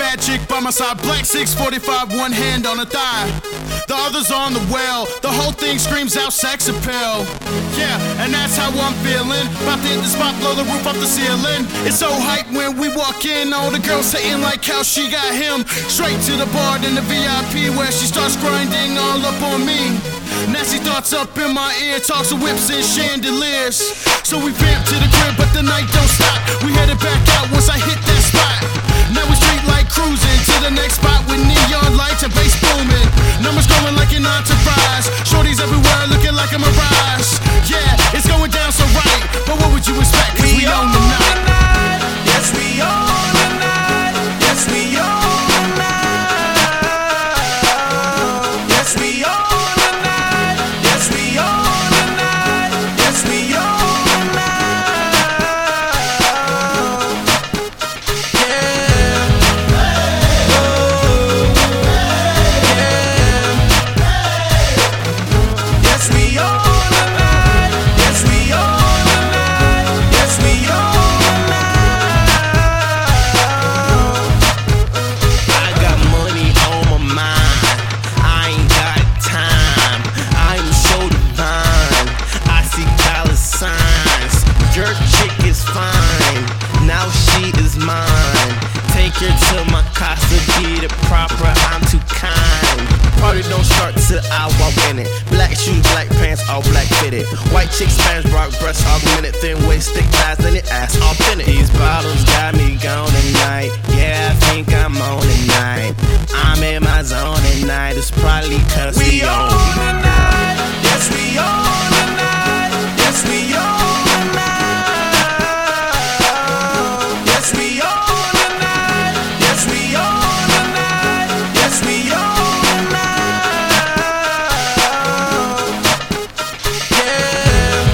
bad chick by my side, black 645, one hand on her thigh, the other's on the well. The whole thing screams out sex appeal. Yeah, and that's how I'm feeling. About to hit the spot, blow the roof off the ceiling. It's so hype when we walk in. All the girls saying like how she got him. Straight to the bar, then the VIP, where she starts grinding all up on me. Nasty thoughts up in my ear, talks of whips and chandeliers. So we vamp to the crib, but the night don't stop. We headed back out once I hit that spot. Now we street like cruising to the next spot with neon lights and bass booming. Numbers going like an entourage. Shorties everywhere looking like a mirage. Yeah, it's going down so right, but what would you expect? 'Cause we own the night. Yes, we own the night. Yes, we own the night. Yes, we own the night. Yes, we own the night. Yes, we own the night. Yeah. Oh. Yeah. Yes, we own the night. Yes, we own the night. Yes, we own the night. I got money on my mind. I ain't got time. I'm so divine. I see dollar signs. Your chick is fine. Now she is mine. Take her to my casa, get it proper. I'm too kind. Party don't start till I walk in it. Black shoes, black pants, all black fitted. White chick, Spanish rock, breasts augmented. Thin waist, thick thighs, then it ass authentic. These bottles got me gone tonight. Yeah, I think I'm on tonight. I'm in my zone tonight. It's probably 'cause we own the night. Yes, we own the night. Yes, we own the night. Yes, we own the night. Yes, we own the night. Yes, we own the night. Yeah.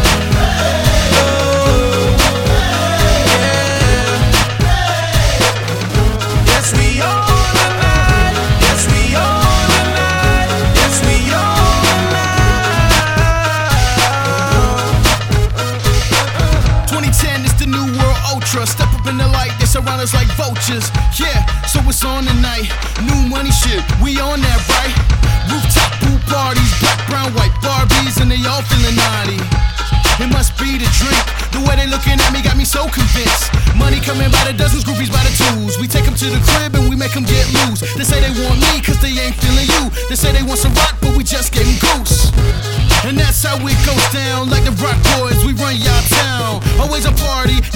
Oh. Yeah. Yes, we own the night. Yes, we own the night. Yes, we own the night. 2010 is the new world ultra. Step up in the light, they surround us like vultures. Yeah, so it's on tonight. New money shit, we on that, right? Rooftop pool parties, black, brown, white Barbies, and they all feeling naughty. It must be the drink. The way they looking at me got me so convinced. Money coming by the dozens, groupies by the twos. We take them to the crib and we make them get loose. They say they want me 'cause they ain't feeling you. They say they want some rock, but we just getting goose. And that's how it goes down. Like the Rock Boys, we run y'all town. Always a party,